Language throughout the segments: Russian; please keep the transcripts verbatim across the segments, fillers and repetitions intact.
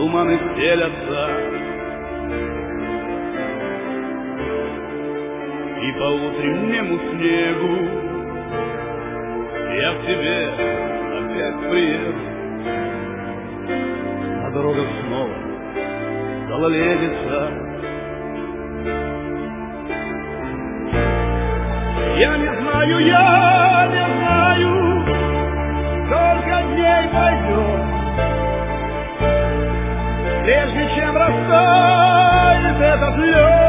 туманы стелятся, и по утреннему снегу я к тебе опять приеду. А дорога снова гололедица. Я не знаю, я не знаю, сколько дней пойдет, прежде чем растает этот лед.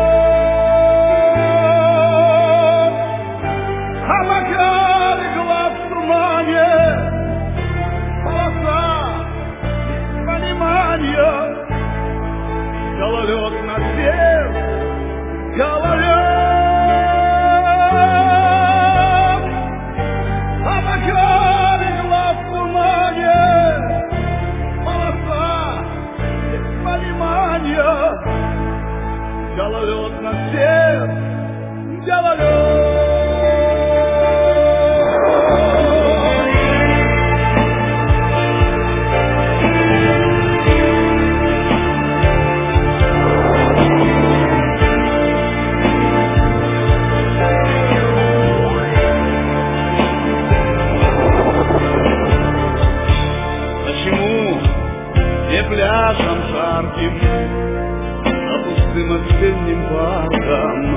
А пока легла в тумане полоса понимания, гололед на сердце, гололед. А пока легла в тумане полоса понимания, гололед на сердце, гололед. Пляжем жарким, а пустым осенним парком,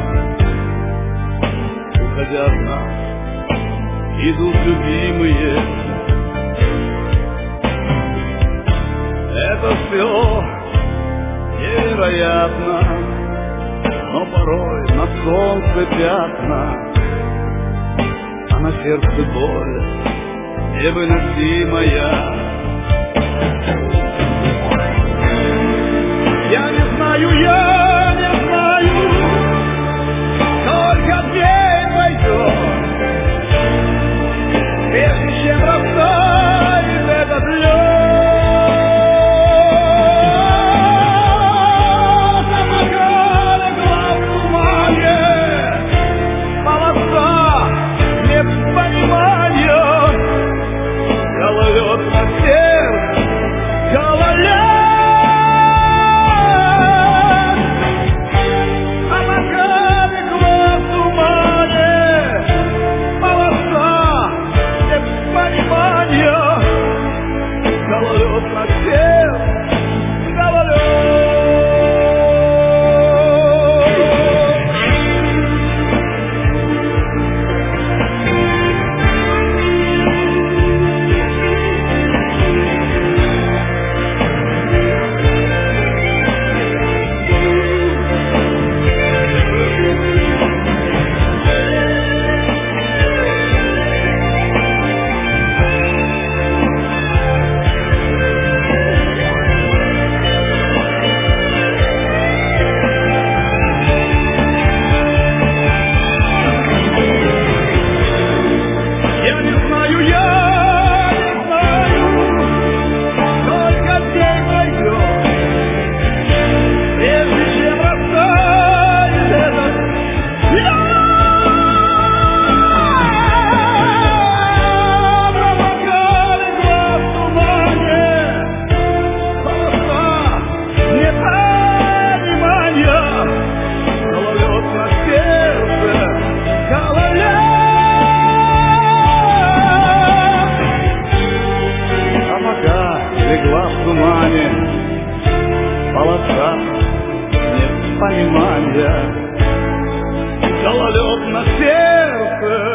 уходя от нас, идут любимые. Это все невероятно, но порой на солнце пятна, а на сердце боль невыносимая. Я не знаю, я не знаю, сколько дней пойдет, прежде чем растает этот лед. А пока легла в тумане полоса непонимания, гололед на сердце, гололед. Гололед на сердце, гололед. Полоса непонимания, гололед на сердце,